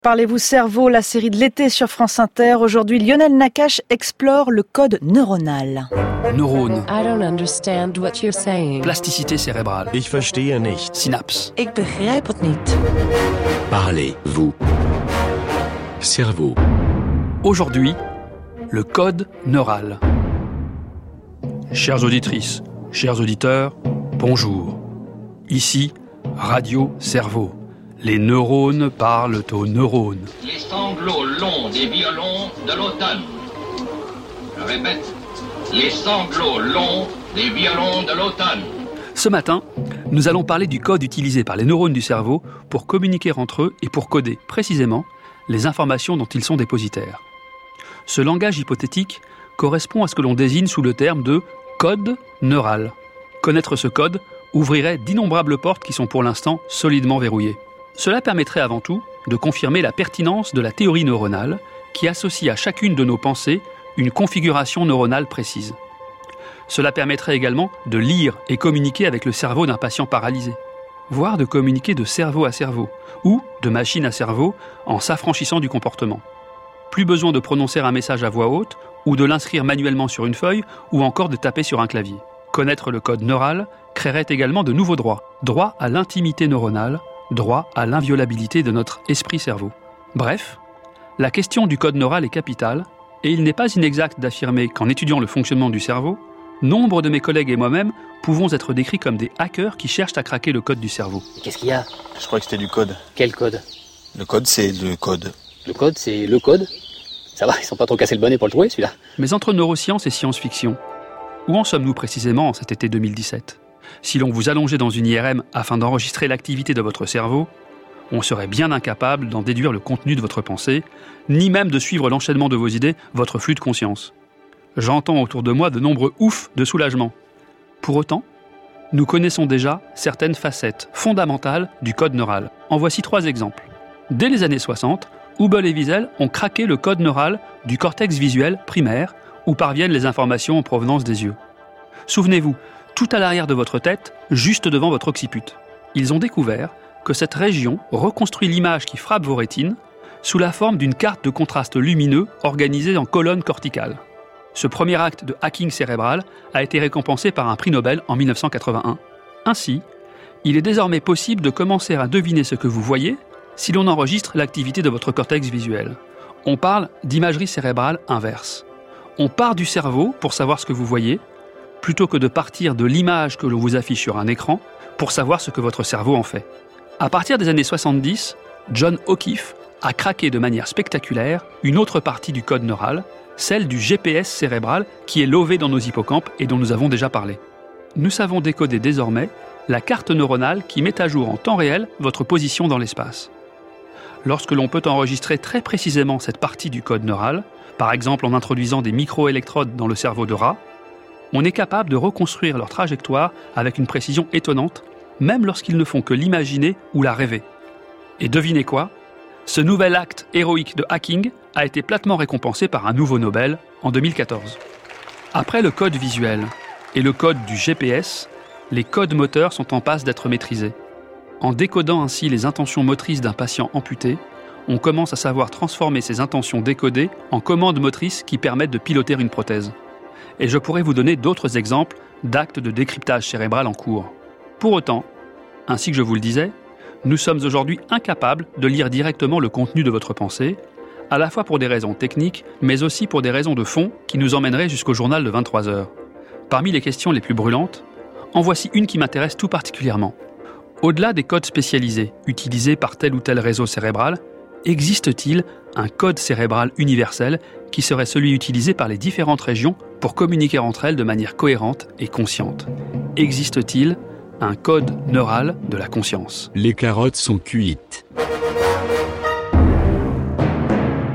Parlez-vous cerveau, la série de l'été sur France Inter. Aujourd'hui, Lionel Nakache explore le code neuronal. Neurones. I don't understand what you're saying. Plasticité cérébrale. Ich verstehe nicht. Synapses. Ik begrijp het niet. Parlez-vous. Cerveau. Aujourd'hui, le code neural. Chères auditrices, chers auditeurs, bonjour. Ici, Radio Cerveau. Les neurones parlent aux neurones. Les sanglots longs des violons de l'automne. Je répète, les sanglots longs des violons de l'automne. Ce matin, nous allons parler du code utilisé par les neurones du cerveau pour communiquer entre eux et pour coder, précisément, les informations dont ils sont dépositaires. Ce langage hypothétique correspond à ce que l'on désigne sous le terme de code neural. Connaître ce code ouvrirait d'innombrables portes qui sont pour l'instant solidement verrouillées. Cela permettrait avant tout de confirmer la pertinence de la théorie neuronale qui associe à chacune de nos pensées une configuration neuronale précise. Cela permettrait également de lire et communiquer avec le cerveau d'un patient paralysé, voire de communiquer de cerveau à cerveau ou de machine à cerveau en s'affranchissant du comportement. Plus besoin de prononcer un message à voix haute ou de l'inscrire manuellement sur une feuille ou encore de taper sur un clavier. Connaître le code neural créerait également de nouveaux droits. Droit à l'intimité neuronale, droit à l'inviolabilité de notre esprit-cerveau. Bref, la question du code neural est capitale et il n'est pas inexact d'affirmer qu'en étudiant le fonctionnement du cerveau, nombre de mes collègues et moi-même pouvons être décrits comme des hackers qui cherchent à craquer le code du cerveau. Qu'est-ce qu'il y a ? Je crois que c'était du code. Quel code ? Le code, c'est le code. Le code, c'est le code ? Ça va, ils sont pas trop cassés le bonnet pour le trouver, celui-là. Mais entre neurosciences et science-fiction, où en sommes-nous précisément en cet été 2017 ? Si l'on vous allongeait dans une IRM afin d'enregistrer l'activité de votre cerveau, on serait bien incapable d'en déduire le contenu de votre pensée, ni même de suivre l'enchaînement de vos idées, votre flux de conscience. J'entends autour de moi de nombreux oufs de soulagement. Pour autant, nous connaissons déjà certaines facettes fondamentales du code neural. En voici 3 exemples. Dès les années 60, Hubble et Wiesel ont craqué le code neural du cortex visuel primaire où parviennent les informations en provenance des yeux. Souvenez-vous, tout à l'arrière de votre tête, juste devant votre occiput. Ils ont découvert que cette région reconstruit l'image qui frappe vos rétines sous la forme d'une carte de contraste lumineux organisée en colonnes corticales. Ce premier acte de hacking cérébral a été récompensé par un prix Nobel en 1981. Ainsi, il est désormais possible de commencer à deviner ce que vous voyez si l'on enregistre l'activité de votre cortex visuel. On parle d'imagerie cérébrale inverse. On part du cerveau pour savoir ce que vous voyez, plutôt que de partir de l'image que l'on vous affiche sur un écran pour savoir ce que votre cerveau en fait. À partir des années 70, John O'Keefe a craqué de manière spectaculaire une autre partie du code neural, celle du GPS cérébral qui est lové dans nos hippocampes et dont nous avons déjà parlé. Nous savons décoder désormais la carte neuronale qui met à jour en temps réel votre position dans l'espace. Lorsque l'on peut enregistrer très précisément cette partie du code neural, par exemple en introduisant des micro-électrodes dans le cerveau de rats, on est capable de reconstruire leur trajectoire avec une précision étonnante, même lorsqu'ils ne font que l'imaginer ou la rêver. Et devinez quoi ? Ce nouvel acte héroïque de hacking a été platement récompensé par un nouveau Nobel en 2014. Après le code visuel et le code du GPS, les codes moteurs sont en passe d'être maîtrisés. En décodant ainsi les intentions motrices d'un patient amputé, on commence à savoir transformer ces intentions décodées en commandes motrices qui permettent de piloter une prothèse. Et je pourrais vous donner d'autres exemples d'actes de décryptage cérébral en cours. Pour autant, ainsi que je vous le disais, nous sommes aujourd'hui incapables de lire directement le contenu de votre pensée, à la fois pour des raisons techniques, mais aussi pour des raisons de fond qui nous emmèneraient jusqu'au journal de 23 heures. Parmi les questions les plus brûlantes, en voici une qui m'intéresse tout particulièrement. Au-delà des codes spécialisés utilisés par tel ou tel réseau cérébral, existe-t-il un code cérébral universel qui serait celui utilisé par les différentes régions pour communiquer entre elles de manière cohérente et consciente ? Existe-t-il un code neural de la conscience ? Les carottes sont cuites. À demain !